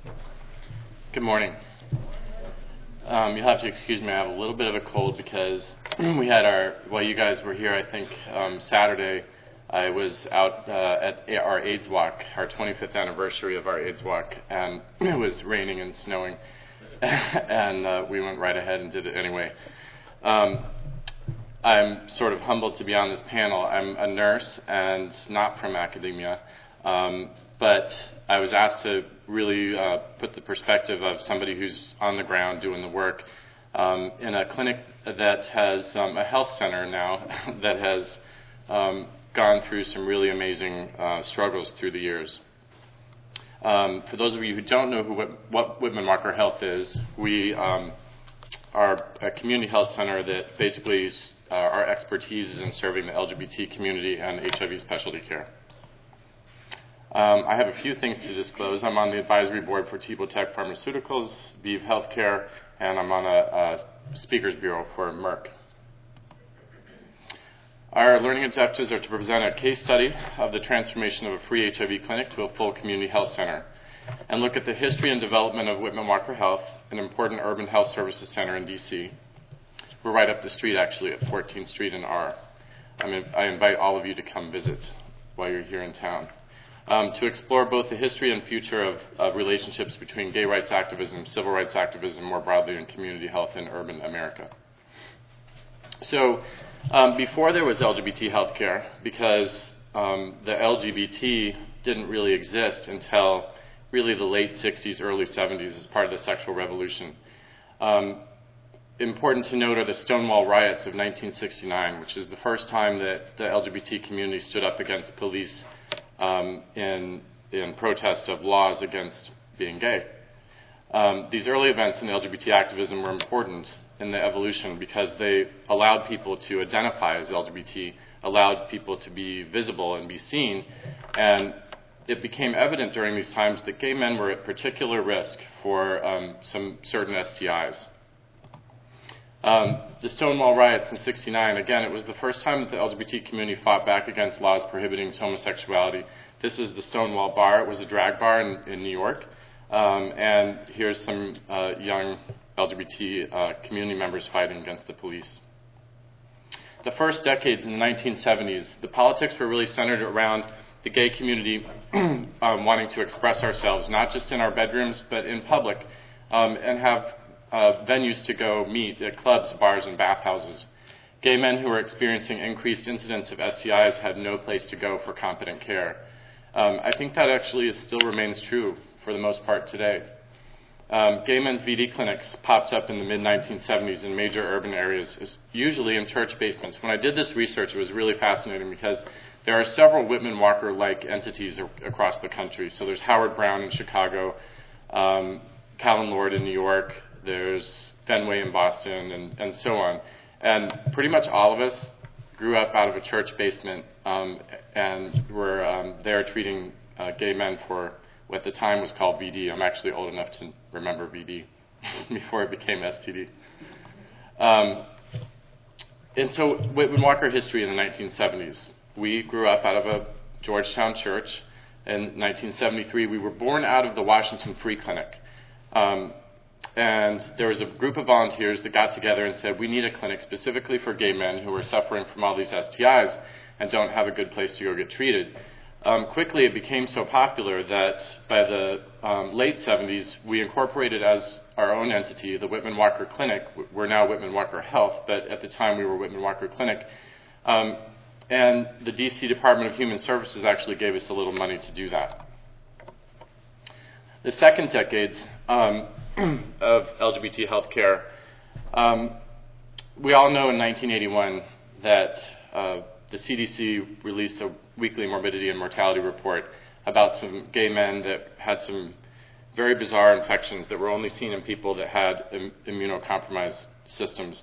Good morning. You'll have to excuse me, I have a little bit of a cold because we had while you guys were here, I think Saturday, I was out at our AIDS Walk, our 25th anniversary of our AIDS Walk, and it was raining and snowing, and we went right ahead and did it anyway. I'm sort of humbled to be on this panel. I'm a nurse and not from academia, but I was asked to really put the perspective of somebody who's on the ground doing the work in a clinic that has a health center now that has gone through some really amazing struggles through the years. For those of you who don't know what Whitman Walker Health is, we are a community health center that basically our expertise is in serving the LGBT community and HIV specialty care. I have a few things to disclose. I'm on the advisory board for Tibotec Pharmaceuticals, ViiV Healthcare, and I'm on a speakers bureau for Merck. Our learning objectives are to present a case study of the transformation of a free HIV clinic to a full community health center, and look at the history and development of Whitman Walker Health, an important urban health services center in DC. We're right up the street, actually, at 14th Street and R. I invite all of you to come visit while you're here in town. To explore both the history and future of relationships between gay rights activism, civil rights activism more broadly, and community health in urban America. So before there was LGBT healthcare, because the LGBT didn't really exist until really the late 60s, early 70s as part of the sexual revolution. Important to note are the Stonewall riots of 1969, which is the first time that the LGBT community stood up against police in protest of laws against being gay. These early events in LGBT activism were important in the evolution because they allowed people to identify as LGBT, allowed people to be visible and be seen, and it became evident during these times that gay men were at particular risk for some certain STIs. The Stonewall riots in '69, again, it was the first time that the LGBT community fought back against laws prohibiting homosexuality. This is the Stonewall Bar. It was a drag bar in New York. And here's some young LGBT community members fighting against the police. The first decades in the 1970s, the politics were really centered around the gay community wanting to express ourselves, not just in our bedrooms, but in public, and have venues to go meet at clubs, bars, and bathhouses. Gay men who were experiencing increased incidents of STIs had no place to go for competent care. I think that actually still remains true for the most part today. Gay men's VD clinics popped up in the mid-1970s in major urban areas, usually in church basements. When I did this research, it was really fascinating because there are several Whitman Walker-like entities across the country. So there's Howard Brown in Chicago, Calvin Lord in New York, there's Fenway in Boston, and so on. And pretty much all of us grew up out of a church basement and were there treating gay men for what at the time was called VD. I'm actually old enough to remember VD before it became STD. And so Whitman Walker history in the 1970s. We grew up out of a Georgetown church. In 1973, we were born out of the Washington Free Clinic. And there was a group of volunteers that got together and said, we need a clinic specifically for gay men who are suffering from all these STIs and don't have a good place to go get treated. Quickly, it became so popular that by the late 70s, we incorporated as our own entity the Whitman Walker Clinic. We're now Whitman Walker Health, but at the time we were Whitman Walker Clinic. And the DC Department of Human Services actually gave us a little money to do that. The second decade of LGBT healthcare, we all know in 1981 that the CDC released a weekly morbidity and mortality report about some gay men that had some very bizarre infections that were only seen in people that had immunocompromised systems.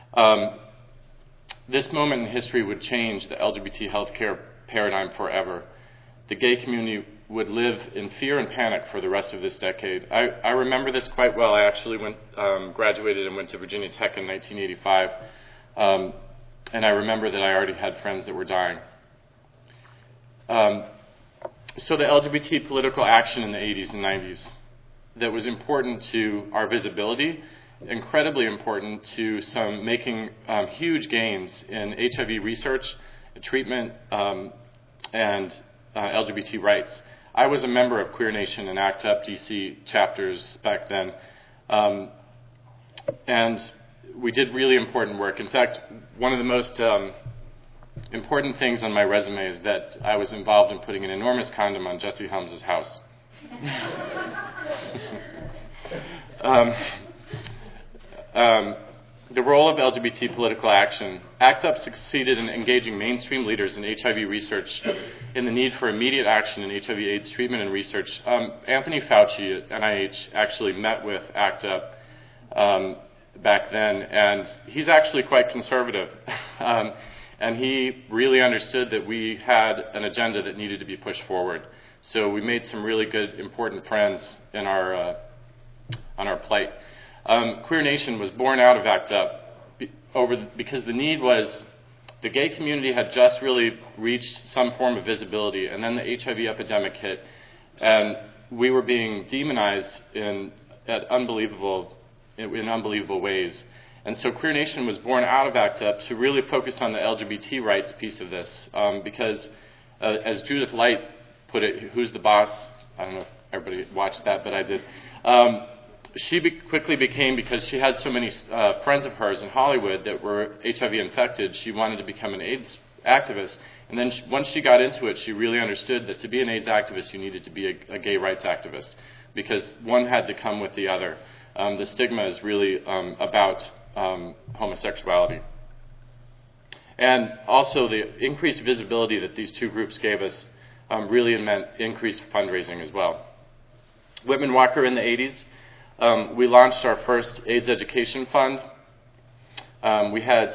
This moment in history would change the LGBT healthcare paradigm forever. The gay community would live in fear and panic for the rest of this decade. I remember this quite well. I actually graduated and went to Virginia Tech in 1985. And I remember that I already had friends that were dying. So the LGBT political action in the 80s and 90s. that was important to our visibility, incredibly important to some making huge gains in HIV research, treatment, and LGBT rights. I was a member of Queer Nation and ACT UP DC chapters back then, and we did really important work. In fact, one of the most important things on my resume is that I was involved in putting an enormous condom on Jesse Helms' house. The role of LGBT political action. ACT UP succeeded in engaging mainstream leaders in HIV research in the need for immediate action in HIV/AIDS treatment and research. Anthony Fauci at NIH actually met with ACT UP back then, and he's actually quite conservative. And he really understood that we had an agenda that needed to be pushed forward. So we made some really good, important friends in on our plight. Queer Nation was born out of ACT UP because the need was, the gay community had just really reached some form of visibility, and then the HIV epidemic hit, and we were being demonized in unbelievable ways. And so Queer Nation was born out of ACT UP to really focus on the LGBT rights piece of this, because as Judith Light put it, Who's the Boss? I don't know if everybody watched that, but I did. She quickly became, because she had so many friends of hers in Hollywood that were HIV infected, she wanted to become an AIDS activist. And then once she got into it, she really understood that to be an AIDS activist, you needed to be a gay rights activist, because one had to come with the other. The stigma is really about homosexuality. And also the increased visibility that these two groups gave us really meant increased fundraising as well. Whitman Walker in the 80s, we launched our first AIDS education fund. We had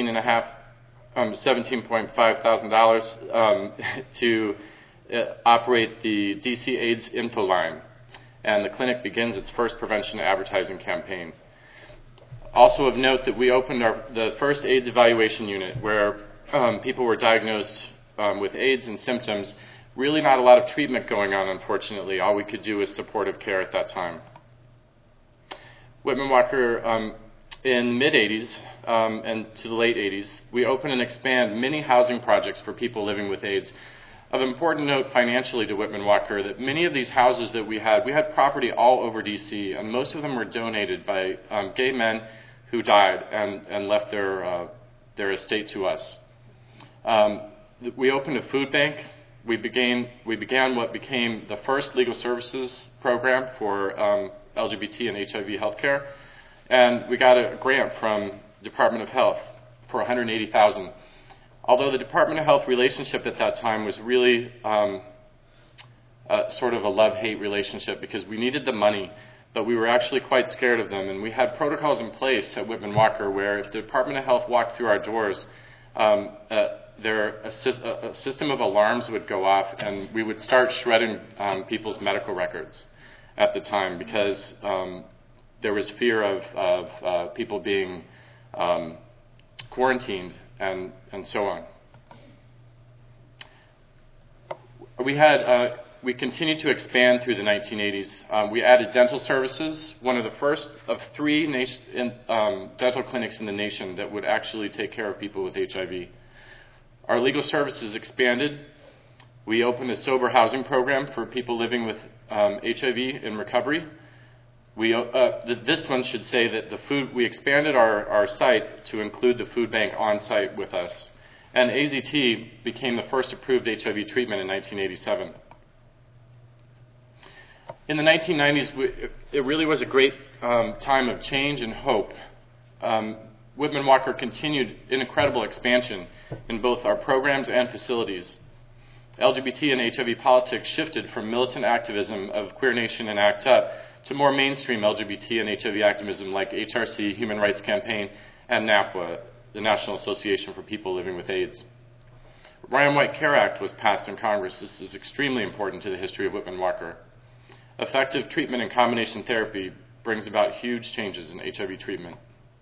$17.5 thousand to operate the DC AIDS info line, and the clinic begins its first prevention advertising campaign. Also of note that we opened the first AIDS evaluation unit where people were diagnosed with AIDS and symptoms. Really not a lot of treatment going on, unfortunately. All we could do was supportive care at that time. Whitman Walker, in the mid-'80s and to the late '80s, we open and expand many housing projects for people living with AIDS. Of important note financially to Whitman Walker, that many of these houses that we had property all over DC, and most of them were donated by gay men who died and left their estate to us. We opened a food bank. We began what became the first legal services program for LGBT and HIV healthcare, and we got a grant from Department of Health for $180,000. Although the Department of Health relationship at that time was really sort of a love-hate relationship, because we needed the money, but we were actually quite scared of them, and we had protocols in place at Whitman Walker where if the Department of Health walked through our doors, a system of alarms would go off, and we would start shredding people's medical records at the time, because there was fear of people being quarantined and so on. We continued to expand through the 1980s. We added dental services, one of the first of 3 dental clinics in the nation that would actually take care of people with HIV. Our legal services expanded. We opened a sober housing program for people living with HIV in recovery. This one should say that we expanded our site to include the food bank on site with us. And AZT became the first approved HIV treatment in 1987. In the 1990s, it really was a great time of change and hope. Whitman Walker continued an incredible expansion in both our programs and facilities. LGBT and HIV politics shifted from militant activism of Queer Nation and ACT UP to more mainstream LGBT and HIV activism like HRC, Human Rights Campaign, and NAPWA, the National Association for People Living with AIDS. Ryan White Care Act was passed in Congress. This is extremely important to the history of Whitman Walker. Effective treatment and combination therapy brings about huge changes in HIV treatment.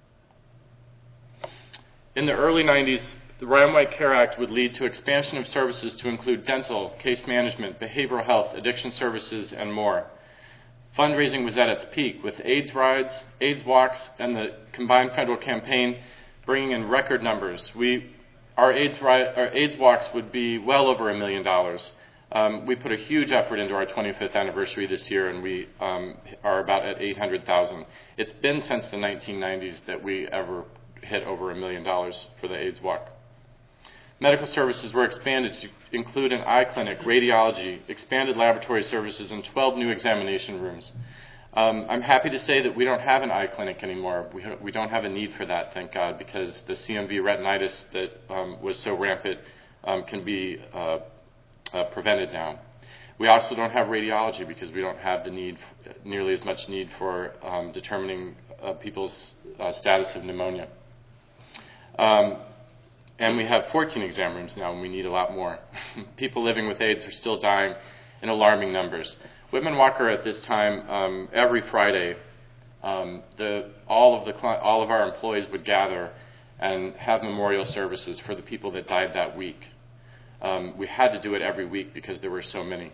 In the early 90s, the Ryan White Care Act would lead to expansion of services to include dental, case management, behavioral health, addiction services, and more. Fundraising was at its peak with AIDS rides, AIDS walks, and the combined federal campaign bringing in record numbers. Our AIDS walks would be well over $1 million. We put a huge effort into our 25th anniversary this year, and we are about at 800,000. It's been since the 1990s that we ever hit over $1 million for the AIDS walk. Medical services were expanded to include an eye clinic, radiology, expanded laboratory services, and 12 new examination rooms. I'm happy to say that we don't have an eye clinic anymore. We don't have a need for that, thank God, because the CMV retinitis that was so rampant can be prevented now. We also don't have radiology because we don't have the need, nearly as much need for determining people's status of pneumonia. And we have 14 exam rooms now, and we need a lot more. People living with AIDS are still dying in alarming numbers. Whitman Walker at this time, every Friday, all of our employees would gather and have memorial services for the people that died that week. We had to do it every week because there were so many.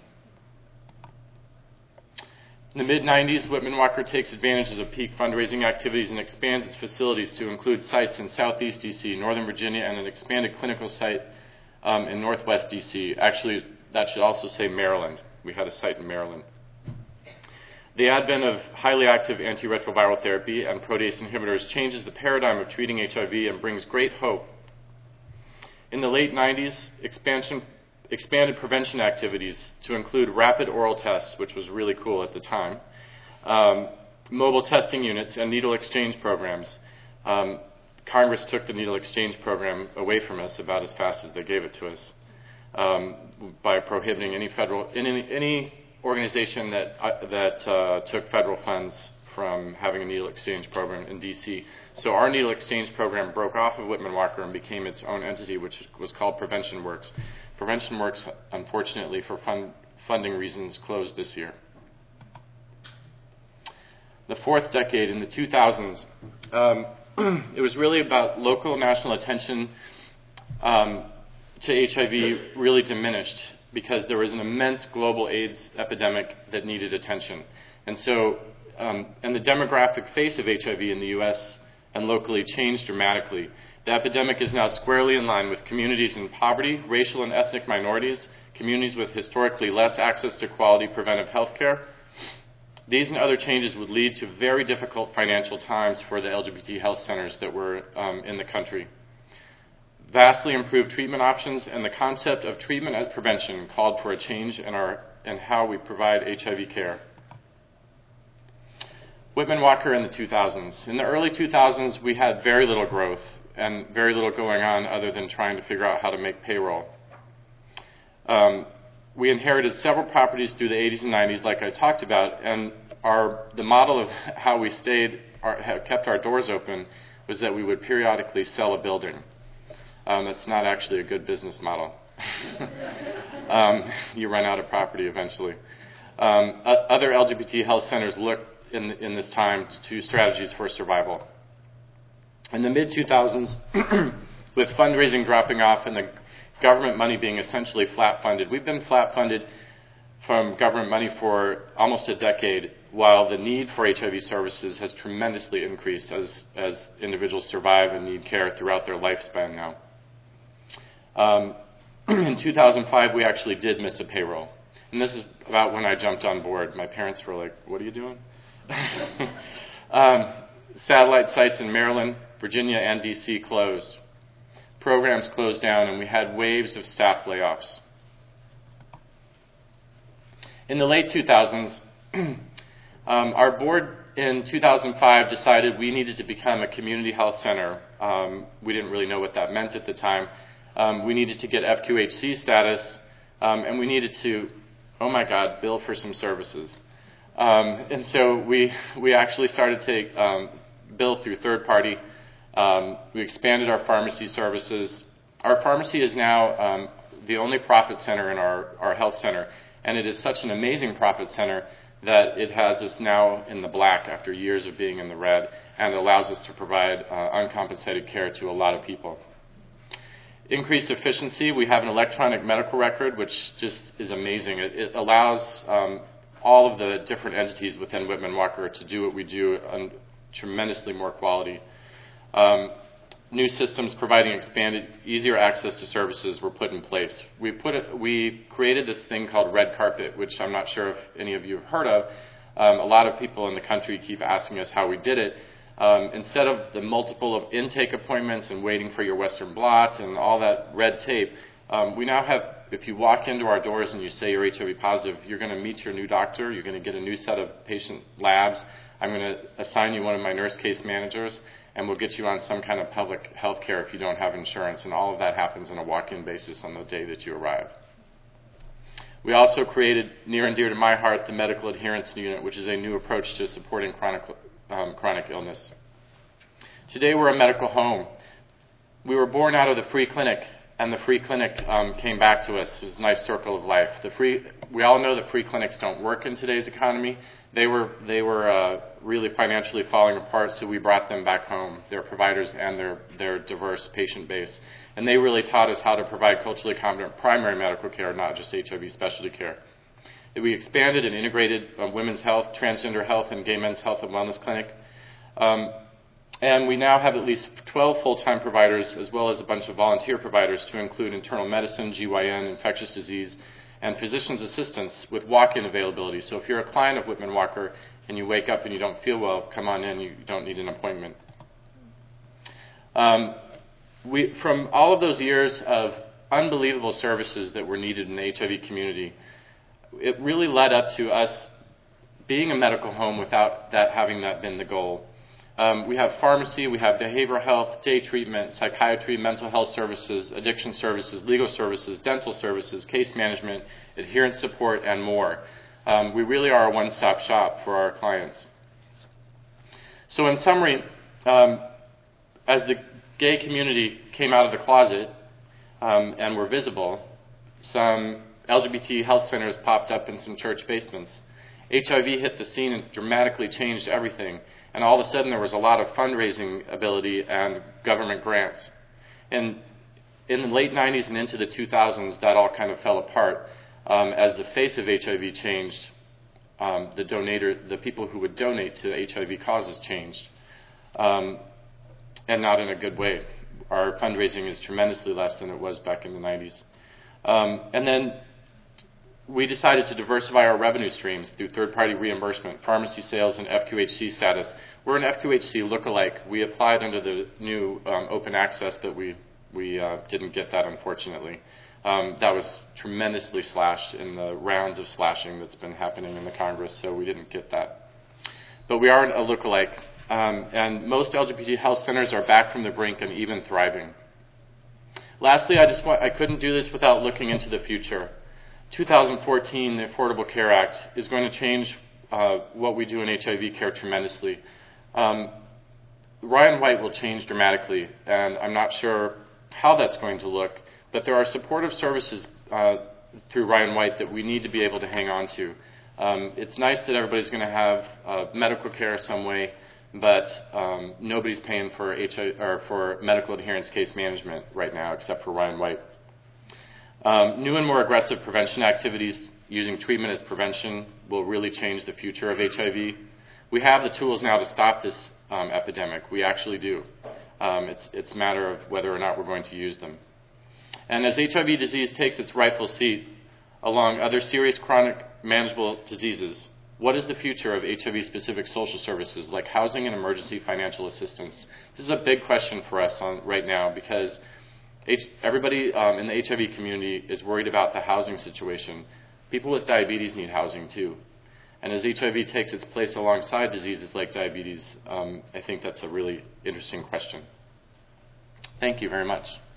In the mid-90s, Whitman Walker takes advantages of peak fundraising activities and expands its facilities to include sites in Southeast D.C., Northern Virginia, and an expanded clinical site in Northwest D.C. Actually, that should also say Maryland. We had a site in Maryland. The advent of highly active antiretroviral therapy and protease inhibitors changes the paradigm of treating HIV and brings great hope. In the late 90s, expanded prevention activities to include rapid oral tests, which was really cool at the time, mobile testing units, and needle exchange programs. Congress took the needle exchange program away from us about as fast as they gave it to us by prohibiting any organization that took federal funds from having a needle exchange program in D.C. So our needle exchange program broke off of Whitman Walker and became its own entity, which was called Prevention Works. Prevention Works, unfortunately, for funding reasons, closed this year. The fourth decade, in the 2000s, it was really about local and national attention to HIV really diminished because there was an immense global AIDS epidemic that needed attention. And so, and the demographic face of HIV in the U.S. and locally changed dramatically. The epidemic is now squarely in line with communities in poverty, racial and ethnic minorities, communities with historically less access to quality preventive health care. These and other changes would lead to very difficult financial times for the LGBT health centers that were in the country. Vastly improved treatment options and the concept of treatment as prevention called for a change in how we provide HIV care. Whitman Walker in the 2000s. In the early 2000s, we had very little growth and very little going on other than trying to figure out how to make payroll. We inherited several properties through the 80s and 90s, like I talked about, and the model of how we kept our doors open was that we would periodically sell a building. That's not actually a good business model. You run out of property eventually. Other LGBT health centers looked in this time to strategies for survival. In the mid-2000s, with fundraising dropping off and the government money being essentially flat-funded, we've been flat-funded from government money for almost a decade, while the need for HIV services has tremendously increased as individuals survive and need care throughout their lifespan now. In 2005, we actually did miss a payroll. And this is about when I jumped on board. My parents were like, "What are you doing?" Satellite sites in Maryland, Virginia, and D.C. closed. Programs closed down, and we had waves of staff layoffs. In the late 2000s, our board in 2005 decided we needed to become a community health center. We didn't really know what that meant at the time. We needed to get FQHC status, and we needed to, oh my God, bill for some services. And so we actually started to bill through third party. We expanded our pharmacy services. Our pharmacy is now the only profit center in our health center, and it is such an amazing profit center that it has us now in the black after years of being in the red, and allows us to provide uncompensated care to a lot of people. Increased efficiency. We have an electronic medical record, which just is amazing. It allows all of the different entities within Whitman Walker to do what we do on tremendously more quality. New systems providing expanded, easier access to services were put in place. We created this thing called Red Carpet, which I'm not sure if any of you have heard of. A lot of people in the country keep asking us how we did it. Instead of the multiple of intake appointments and waiting for your Western blot and all that red tape, we now have, if you walk into our doors and you say you're HIV positive, you're going to meet your new doctor, you're going to get a new set of patient labs, I'm going to assign you one of my nurse case managers, and we'll get you on some kind of public health care if you don't have insurance, and all of that happens on a walk-in basis on the day that you arrive. We also created, near and dear to my heart, the Medical Adherence Unit, which is a new approach to supporting chronic illness. Today we're a medical home. We were born out of the free clinic, and the free clinic came back to us. It was a nice circle of life. We all know that free clinics don't work in today's economy. They were really financially falling apart, so we brought them back home, their providers and their diverse patient base. And they really taught us how to provide culturally competent primary medical care, not just HIV specialty care. We expanded and integrated women's health, transgender health, and gay men's health and wellness clinic. And we now have at least 12 full-time providers, as well as a bunch of volunteer providers to include internal medicine, GYN, infectious disease, and physician's assistants with walk-in availability. So if you're a client of Whitman Walker and you wake up and you don't feel well, come on in, you don't need an appointment. From all of those years of unbelievable services that were needed in the HIV community, it really led up to us being a medical home without that having that been the goal. We have pharmacy, we have behavioral health, day treatment, psychiatry, mental health services, addiction services, legal services, dental services, case management, adherence support, and more. We really are a one-stop shop for our clients. So in summary, as the gay community came out of the closet and were visible, some LGBT health centers popped up in some church basements. HIV hit the scene and dramatically changed everything. And all of a sudden, there was a lot of fundraising ability and government grants. And in the late 90s and into the 2000s, that all kind of fell apart as the face of HIV changed. The people who would donate to HIV causes changed, and not in a good way. Our fundraising is tremendously less than it was back in the 90s. And then we decided to diversify our revenue streams through third-party reimbursement, pharmacy sales, and FQHC status. We're an FQHC lookalike. We applied under the new open access, but we didn't get that, unfortunately. That was tremendously slashed in the rounds of slashing that's been happening in the Congress, so we didn't get that. But we are a lookalike, and most LGBT health centers are back from the brink and even thriving. Lastly, I couldn't do this without looking into the future. 2014, the Affordable Care Act, is going to change what we do in HIV care tremendously. Ryan White will change dramatically, and I'm not sure how that's going to look, but there are supportive services through Ryan White that we need to be able to hang on to. It's nice that everybody's going to have medical care some way, but nobody's paying for for medical adherence case management right now except for Ryan White. New and more aggressive prevention activities using treatment as prevention will really change the future of HIV. We have the tools now to stop this epidemic. We actually do. It's a matter of whether or not we're going to use them. And as HIV disease takes its rightful seat along other serious chronic manageable diseases, what is the future of HIV-specific social services like housing and emergency financial assistance? This is a big question for us right now because everybody in the HIV community is worried about the housing situation. People with diabetes need housing too. And as HIV takes its place alongside diseases like diabetes, I think that's a really interesting question. Thank you very much.